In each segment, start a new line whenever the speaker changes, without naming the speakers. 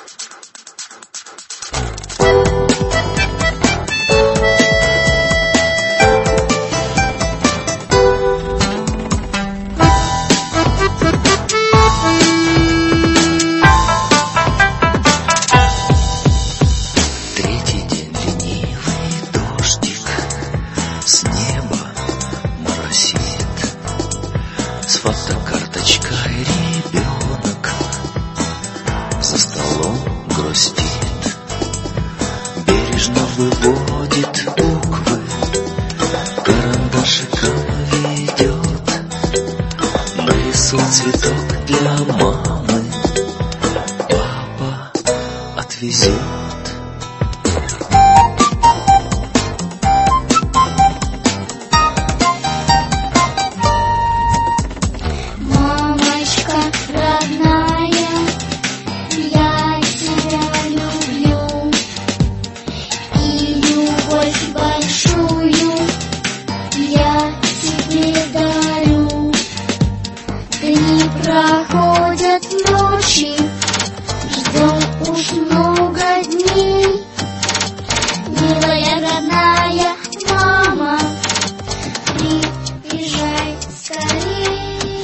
С неба моросит, с фотокарточкой ребенок за столом грустит, бережно выводит буквы, карандашиком ведет, нарисуй цветок для мамы, папа отвезет.
Проходят ночи, ждем уж много дней. Милая родная мама, приезжай скорей.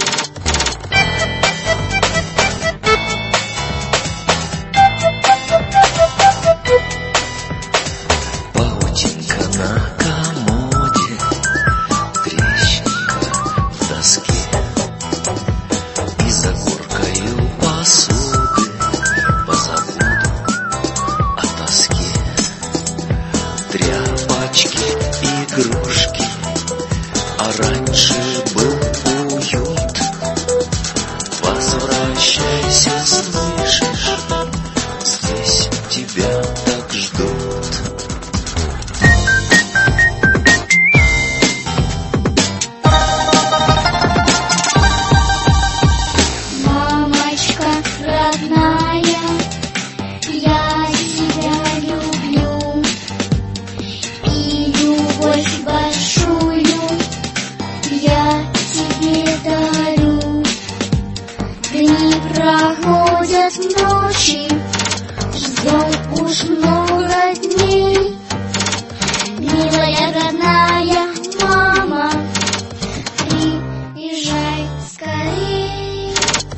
Паутинка на комоде, трещинка в доске, и за горкою посуды позабуду о тоске. Тряпочки, игрушки, а раньше был уют. Возвращайся, слышишь, здесь тебя так ждут.
Родная, я тебя люблю, и любовь большую я тебе дарю. Дни проходят ночи, ждем уж много дней. Милая родная мама, приезжай скорей.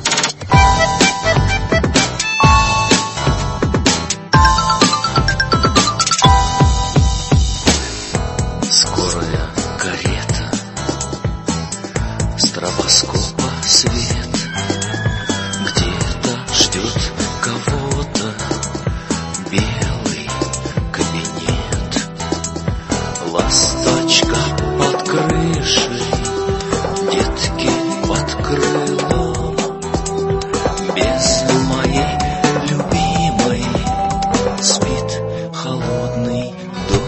Скорая карета, стробоскопа свет, где-то ждет кого-то белый кабинет. Ласточка под крышей, детки под крылом, без моей любимой спит холодный дом.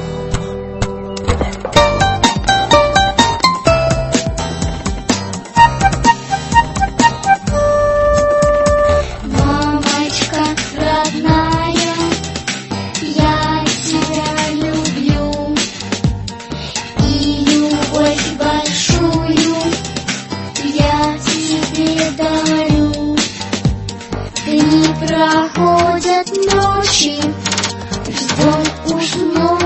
Проходят ночи, ждем уж много.